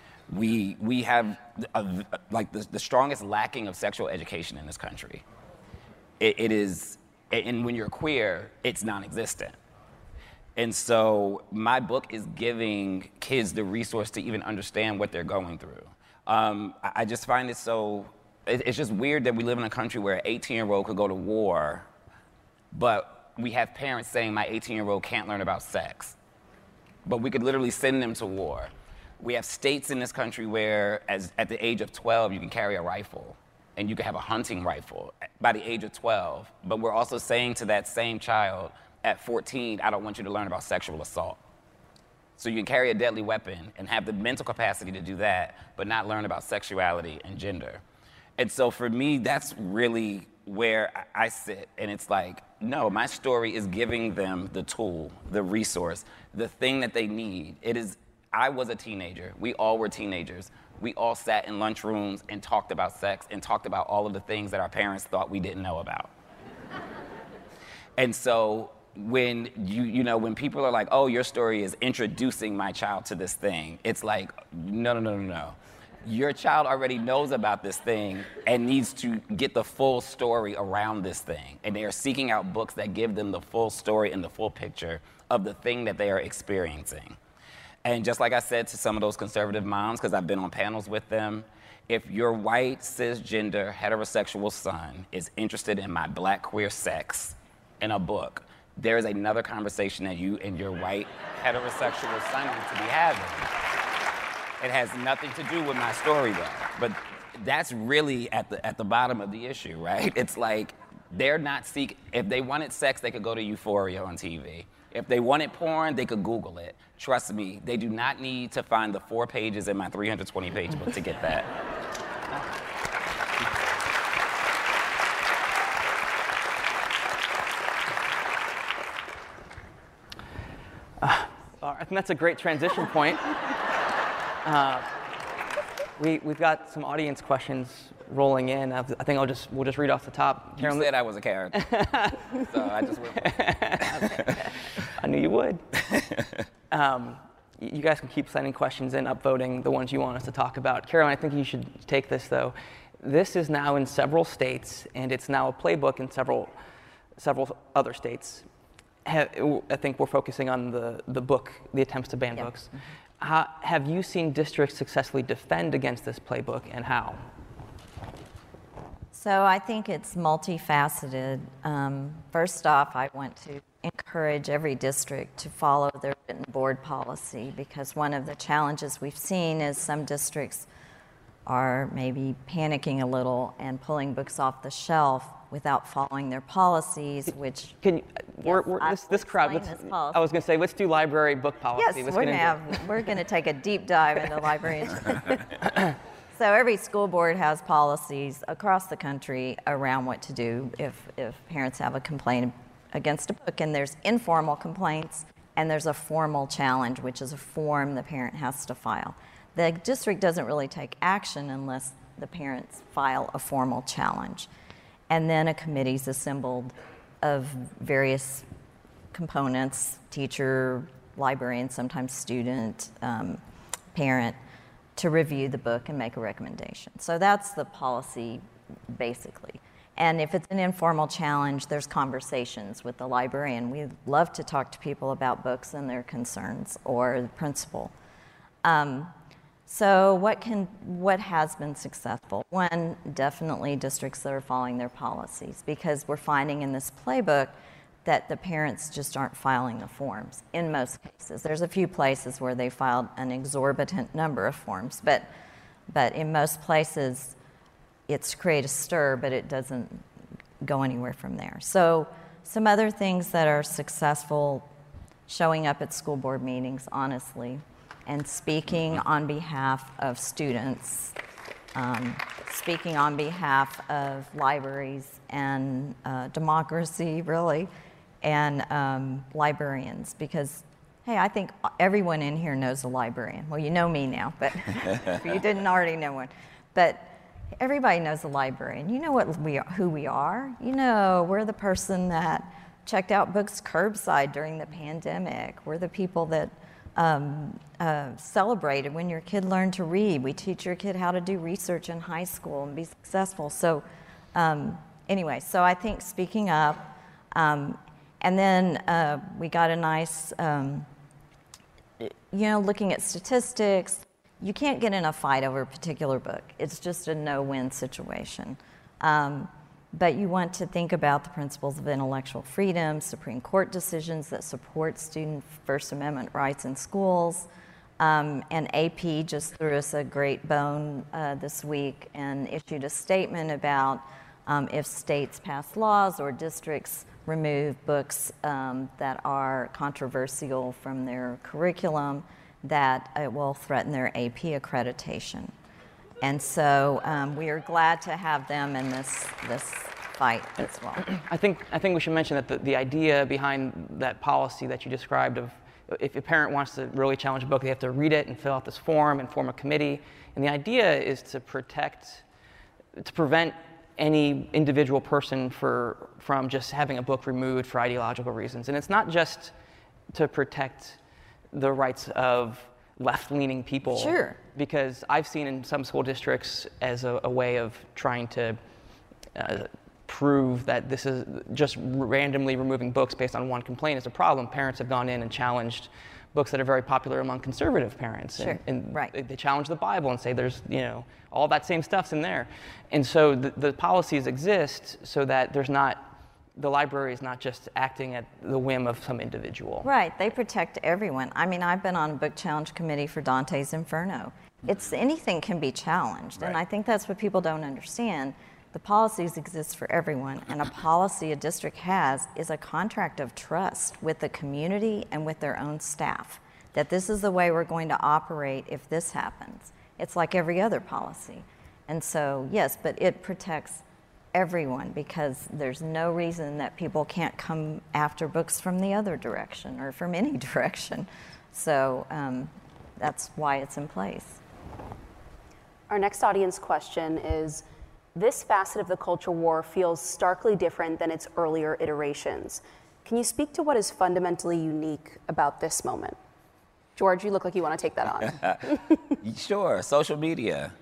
We have like the strongest lacking of sexual education in this country. It is, and when you're queer, it's non-existent. And so my book is giving kids the resource to even understand what they're going through. I just find it so, it's just weird that we live in a country where an 18-year-old could go to war, but we have parents saying my 18-year-old can't learn about sex. But we could literally send them to war. We have states in this country where, at the age of 12, you can carry a rifle, and you can have a hunting rifle by the age of 12. But we're also saying to that same child, at 14, I don't want you to learn about sexual assault. So you can carry a deadly weapon and have the mental capacity to do that, but not learn about sexuality and gender. And so for me, that's really where I sit. And it's like, no, my story is giving them the tool, the resource, the thing that they need. I was a teenager. We all were teenagers. We all sat in lunchrooms and talked about sex and talked about all of the things that our parents thought we didn't know about. And so when when people are like, oh, your story is introducing my child to this thing, it's like, no. Your child already knows about this thing and needs to get the full story around this thing. And they are seeking out books that give them the full story and the full picture of the thing that they are experiencing. And just like I said to some of those conservative moms, because I've been on panels with them, if your white, cisgender, heterosexual son is interested in my black queer sex in a book, there is another conversation that you and your white, heterosexual son need to be having. It has nothing to do with my story, though. But that's really at the bottom of the issue, right? It's like they're not if they wanted sex, they could go to Euphoria on TV. If they wanted porn, they could Google it. Trust me, they do not need to find the 4 pages in my 320-page book to get that. I think that's a great transition point. We've got some audience questions rolling in. I think we'll just read off the top. You said I was a character, so I just went. I knew you would. You guys can keep sending questions in, upvoting the ones you want us to talk about. Caroline, I think you should take this though. This is now in several states, and it's now a playbook in several other states. I think we're focusing on the book, the attempts to ban books. Have you seen districts successfully defend against this playbook, and how? So I think it's multifaceted. First off, I want to encourage every district to follow their written board policy, because one of the challenges we've seen is some districts are maybe panicking a little and pulling books off the shelf without following their policies, which... Can you, this crowd, I was going to say, let's do library book policy. Yes, we're going to take a deep dive into library. So every school board has policies across the country around what to do if parents have a complaint against a book. And there's informal complaints, and there's a formal challenge, which is a form the parent has to file. The district doesn't really take action unless the parents file a formal challenge. And then a committee is assembled of various components, teacher, librarian, sometimes student, parent, to review the book and make a recommendation. So that's the policy, basically. And if it's an informal challenge, there's conversations with the librarian. We love to talk to people about books and their concerns, or the principal. So what has been successful? One, definitely districts that are following their policies, because we're finding in this playbook that the parents just aren't filing the forms in most cases. There's a few places where they filed an exorbitant number of forms, but in most places it's to create a stir, but it doesn't go anywhere from there. So some other things that are successful: showing up at school board meetings honestly and speaking on behalf of students, speaking on behalf of libraries and democracy, really, and librarians, because, hey, I think everyone in here knows a librarian. Well, you know me now, but if you didn't already know one. But everybody knows a librarian. You know who we are. You know, we're the person that checked out books curbside during the pandemic. We're the people that celebrated when your kid learned to read. We teach your kid how to do research in high school and be successful. So anyway, so I think speaking up, and then we got a nice, looking at statistics. You can't get in a fight over a particular book. It's just a no-win situation. But you want to think about the principles of intellectual freedom, Supreme Court decisions that support student First Amendment rights in schools. And AP just threw us a great bone this week and issued a statement about if states pass laws or districts remove books that are controversial from their curriculum, that it will threaten their AP accreditation. And so we are glad to have them in this fight as well. I think we should mention that the idea behind that policy that you described of if a parent wants to really challenge a book, they have to read it and fill out this form and form a committee. And the idea is to prevent any individual person from just having a book removed for ideological reasons. And it's not just to protect the rights of left-leaning people. Sure. Because I've seen in some school districts as a way of trying to prove that this is just randomly removing books based on one complaint is a problem. Parents have gone in and challenged books that are very popular among conservative parents. Sure. And right. They challenge the Bible and say there's, all that same stuff's in there. And so the policies exist so that the library is not just acting at the whim of some individual. Right, they protect everyone. I mean, I've been on a book challenge committee for Dante's Inferno, Anything can be challenged, and I think that's what people don't understand. The policies exist for everyone, and a policy a district has is a contract of trust with the community and with their own staff, that this is the way we're going to operate if this happens. It's like every other policy. And so, yes, but it protects everyone because there's no reason that people can't come after books from the other direction or from any direction. So that's why it's in place. Our next audience question is, this facet of the culture war feels starkly different than its earlier iterations. Can you speak to what is fundamentally unique about this moment? George, you look like you want to take that on. Sure, social media.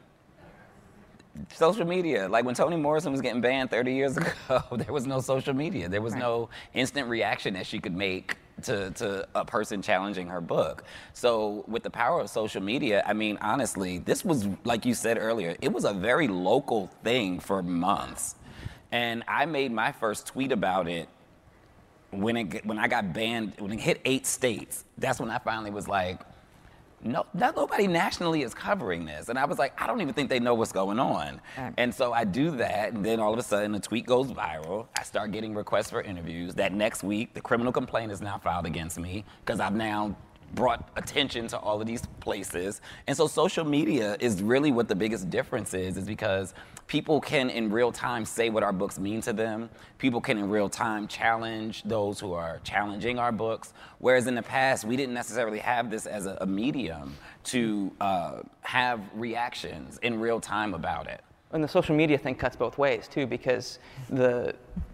Social media, like when Toni Morrison was getting banned 30 years ago, there was no social media. There was no instant reaction that she could make to a person challenging her book. So with the power of social media, I mean, honestly, this was, like you said earlier, it was a very local thing for months. And I made my first tweet about it when I got banned, when it hit 8 states. That's when I finally was like, no, nobody nationally is covering this. And I was like, I don't even think they know what's going on. Right. And so I do that, and then all of a sudden the tweet goes viral. I start getting requests for interviews. That next week, the criminal complaint is now filed against me because I've now brought attention to all of these places. And so social media is really what the biggest difference is because people can in real time say what our books mean to them. People can in real time challenge those who are challenging our books. Whereas in the past, we didn't necessarily have this as a medium to have reactions in real time about it. And the social media thing cuts both ways too, because the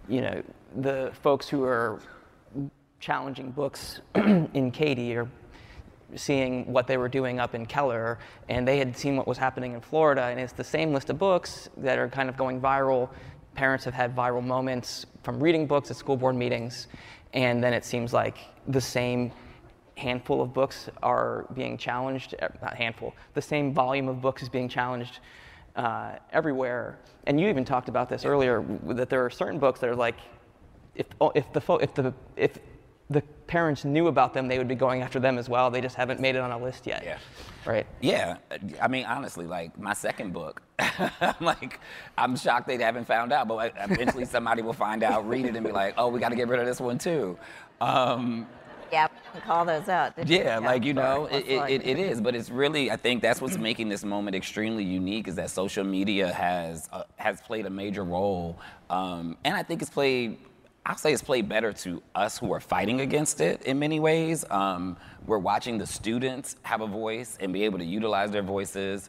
folks who are challenging books in Katy or seeing what they were doing up in Keller, and they had seen what was happening in Florida, and it's the same list of books that are kind of going viral. Parents have had viral moments from reading books at school board meetings, and then it seems like the same handful of books are being challenged, not handful, the same volume of books is being challenged everywhere. And you even talked about this earlier, that there are certain books that are like, if the parents knew about them, they would be going after them as well. They just haven't made it on a list yet. Yeah. Right? Yeah. I mean, honestly, like my second book, I'm shocked they haven't found out, but eventually somebody will find out, read it, and be like, oh, we got to get rid of this one too. Yeah, call those out. Yeah, like, you know, it is, but it's really, I think that's what's making this moment extremely unique is that social media has played a major role. And I think I'll say it's played better to us who are fighting against it in many ways. We're watching the students have a voice and be able to utilize their voices.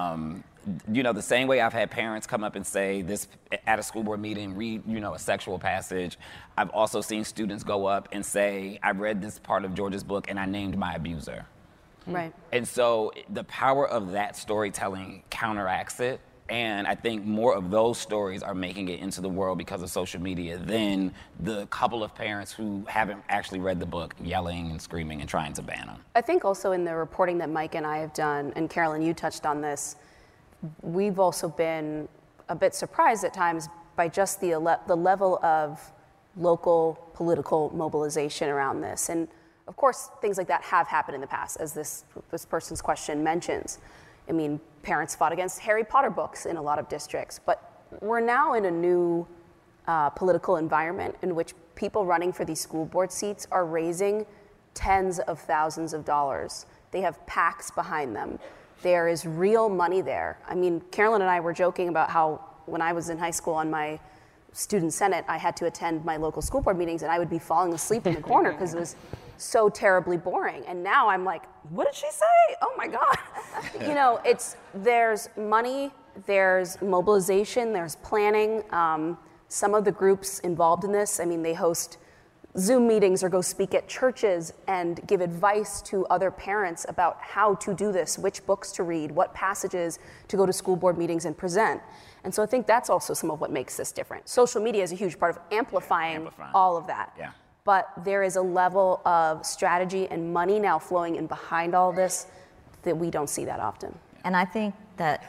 You know, the same way I've had parents come up and say this at a school board meeting, read, you know, a sexual passage. I've also seen students go up and say, I read this part of George's book and I named my abuser. Right. And so the power of that storytelling counteracts it. And I think more of those stories are making it into the world because of social media than the couple of parents who haven't actually read the book yelling and screaming and trying to ban them. I think also in the reporting that Mike and I have done, and Carolyn, you touched on this, we've also been a bit surprised at times by just the level of local political mobilization around this. And of course, things like that have happened in the past, as this person's question mentions. I mean, parents fought against Harry Potter books in a lot of districts, but we're now in a new political environment in which people running for these school board seats are raising tens of thousands of dollars. They have PACs behind them. There is real money there. I mean, Carolyn and I were joking about how when I was in high school on my student senate, I had to attend my local school board meetings and I would be falling asleep in the corner because it was so terribly boring. And now I'm like, what did she say? Oh my God. You know, there's money, there's mobilization, there's planning. Some of the groups involved in this, I mean, they host Zoom meetings or go speak at churches and give advice to other parents about how to do this, which books to read, what passages to go to school board meetings and present. And so I think that's also some of what makes this different. Social media is a huge part of amplifying. All of that. Yeah. But there is a level of strategy and money now flowing in behind all this that we don't see that often. And I think that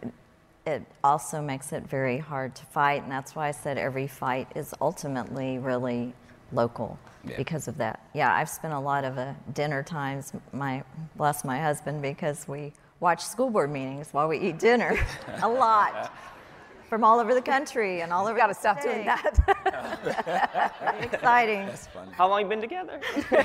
it also makes it very hard to fight, and that's why I said every fight is ultimately really local because of that. Yeah, I've spent a lot of dinner times, bless my husband, because we watch school board meetings while we eat dinner. A lot. From all over the country and all over. Got to stop doing that. Very exciting. That's funny. How long you been together?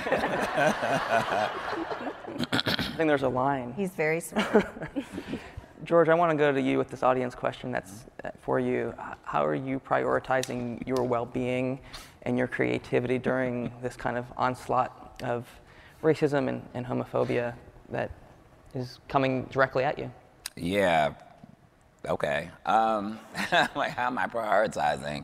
I think there's a line. He's very sweet. George, I want to go to you with this audience question that's for you. How are you prioritizing your well-being and your creativity during this kind of onslaught of racism and homophobia that is coming directly at you? Yeah. Okay. Like, how am I prioritizing?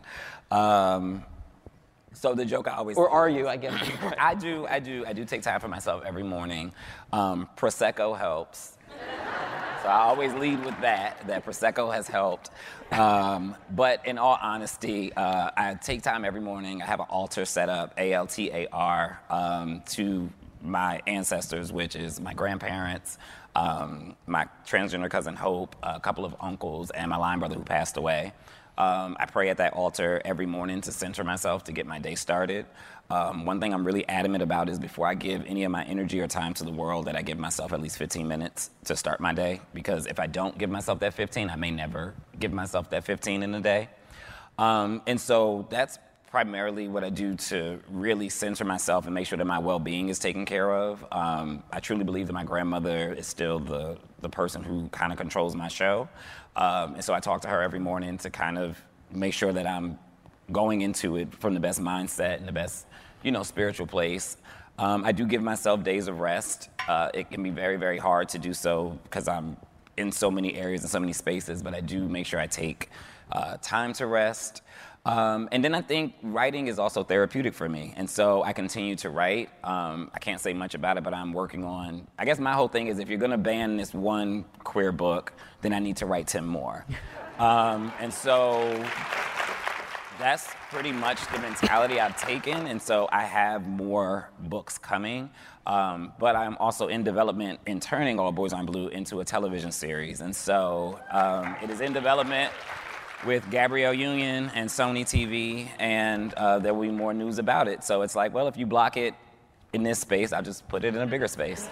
So the joke I always. Or are you? I guess. I do take time for myself every morning. Prosecco helps. So I always lead with that Prosecco has helped. But in all honesty, I take time every morning. I have an altar set up, ALTAR, to my ancestors, which is my grandparents, my transgender cousin Hope, a couple of uncles, and my line brother who passed away. I pray at that altar every morning to center myself to get my day started. One thing I'm really adamant about is before I give any of my energy or time to the world, that I give myself at least 15 minutes to start my day. Because if I don't give myself that 15, I may never give myself that 15 in a day. And so that's primarily what I do to really center myself and make sure that my well-being is taken care of. I truly believe that my grandmother is still the person who kind of controls my show. And so I talk to her every morning to kind of make sure that I'm going into it from the best mindset and the best, spiritual place. I do give myself days of rest. It can be very, very hard to do so because I'm in so many areas and so many spaces, but I do make sure I take time to rest. And then I think writing is also therapeutic for me. And so I continue to write. I can't say much about it, but I'm working on, I guess my whole thing is if you're gonna ban this one queer book, then I need to write 10 more. And so that's pretty much the mentality I've taken. And so I have more books coming. But I'm also in development in turning All Boys on Blue into a television series. And so it is in development with Gabrielle Union and Sony TV, and there will be more news about it. So it's like, well, if you block it in this space, I'll just put it in a bigger space.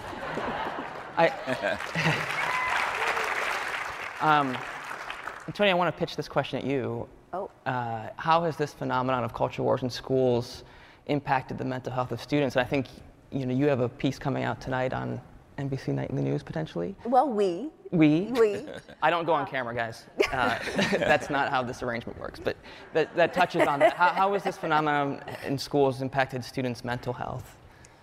Tony, I want to pitch this question at you. Oh. How has this phenomenon of culture wars in schools impacted the mental health of students? And I think you have a piece coming out tonight on NBC Nightly News, potentially. Well, we. I don't go on camera, guys. That's not how this arrangement works. But that touches on that. How has this phenomenon in schools impacted students' mental health?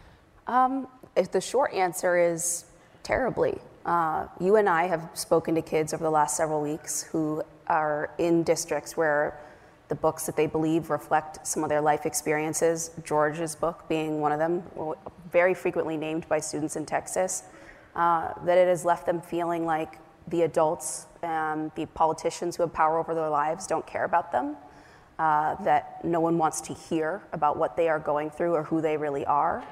If the short answer is terribly. You and I have spoken to kids over the last several weeks who are in districts where the books that they believe reflect some of their life experiences, George's book being one of them, very frequently named by students in Texas, that it has left them feeling like the adults and the politicians who have power over their lives don't care about them, that no one wants to hear about what they are going through or who they really are.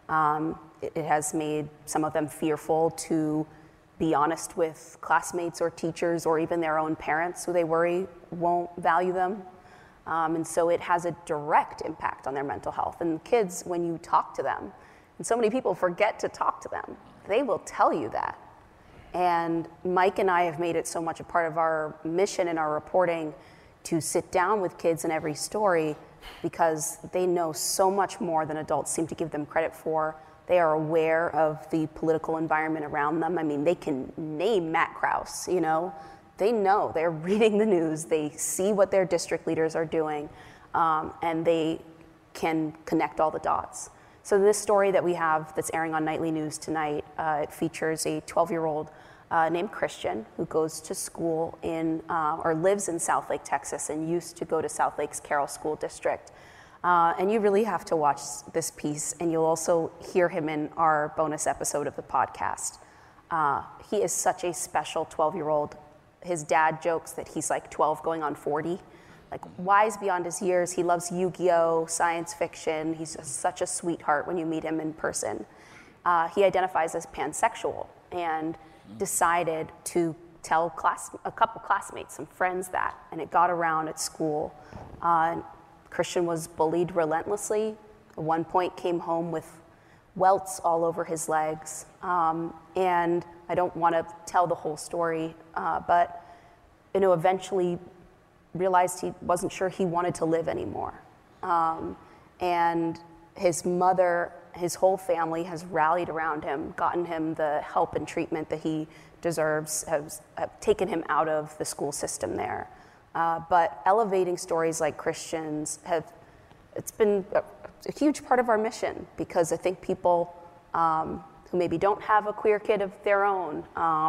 It has made some of them fearful to be honest with classmates or teachers or even their own parents who they worry won't value them. And so it has a direct impact on their mental health. And kids, when you talk to them, and so many people forget to talk to them, they will tell you that. And Mike and I have made it so much a part of our mission and our reporting to sit down with kids in every story because they know so much more than adults seem to give them credit for. They are aware of the political environment around them. I mean, they can name Matt Krause, They know, they're reading the news, they see what their district leaders are doing, and they can connect all the dots. So this story that we have that's airing on Nightly News tonight, it features a 12-year-old named Christian who goes to school or lives in Southlake, Texas, and used to go to Southlake's Carroll School District. And you really have to watch this piece, and you'll also hear him in our bonus episode of the podcast. He is such a special 12-year-old. His dad jokes that he's like 12 going on 40, like wise beyond his years. He loves Yu-Gi-Oh, science fiction. He's such a sweetheart when you meet him in person. He identifies as pansexual and decided to tell a couple classmates, some friends that, and it got around at school. Christian was bullied relentlessly. At one point came home with welts all over his legs. And I don't want to tell the whole story, but eventually realized he wasn't sure he wanted to live anymore. And his mother, his whole family has rallied around him, gotten him the help and treatment that he deserves, have taken him out of the school system there. But elevating stories like Christian's it's been a huge part of our mission, because I think people who maybe don't have a queer kid of their own,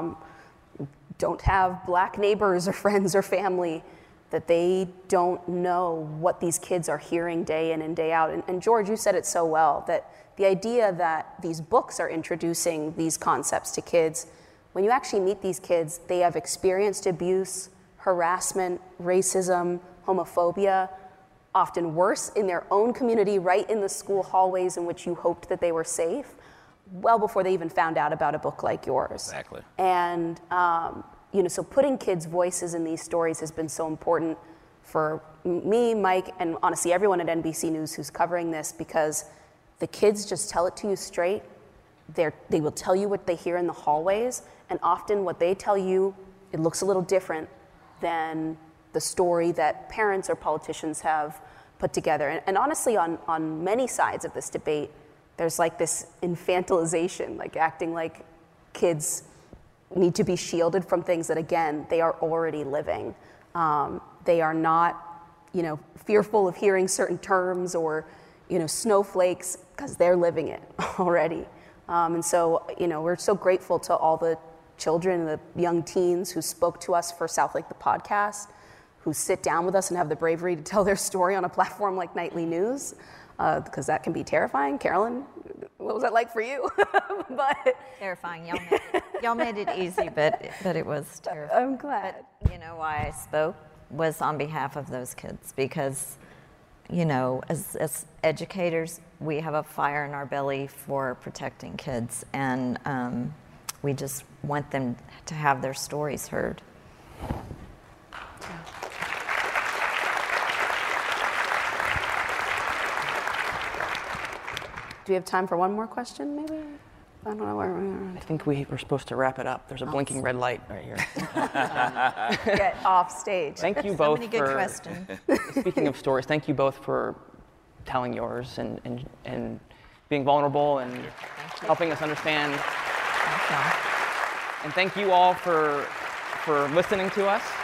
don't have black neighbors or friends or family, that they don't know what these kids are hearing day in and day out. And George, you said it so well, that the idea that these books are introducing these concepts to kids, when you actually meet these kids, they have experienced abuse, harassment, racism, homophobia, often worse in their own community, right in the school hallways in which you hoped that they were safe, well before they even found out about a book like yours. Exactly. And so putting kids' voices in these stories has been so important for me, Mike, and honestly everyone at NBC News who's covering this, because the kids just tell it to you straight. They will tell you what they hear in the hallways, and often what they tell you, it looks a little different than the story that parents or politicians have put together. And honestly, on many sides of this debate, there's like this infantilization, like acting like kids need to be shielded from things that, again, they are already living. They are not, fearful of hearing certain terms or, snowflakes, because they're living it already. And so, we're so grateful to all the children and the young teens who spoke to us for Southlake the podcast, who sit down with us and have the bravery to tell their story on a platform like Nightly News, because that can be terrifying. Carolyn, what was that like for you? Terrifying. Y'all made it easy, but it was terrifying. I'm glad. But why I spoke was on behalf of those kids, because as educators, we have a fire in our belly for protecting kids, and we just want them to have their stories heard. Do we have time for one more question, maybe? I don't know where we are. I think we were supposed to wrap it up. There's a blinking red light right here. Get off stage. Thank you both so many good questions. Speaking of stories, thank you both for telling yours and being vulnerable and helping us understand. And thank you all for listening to us.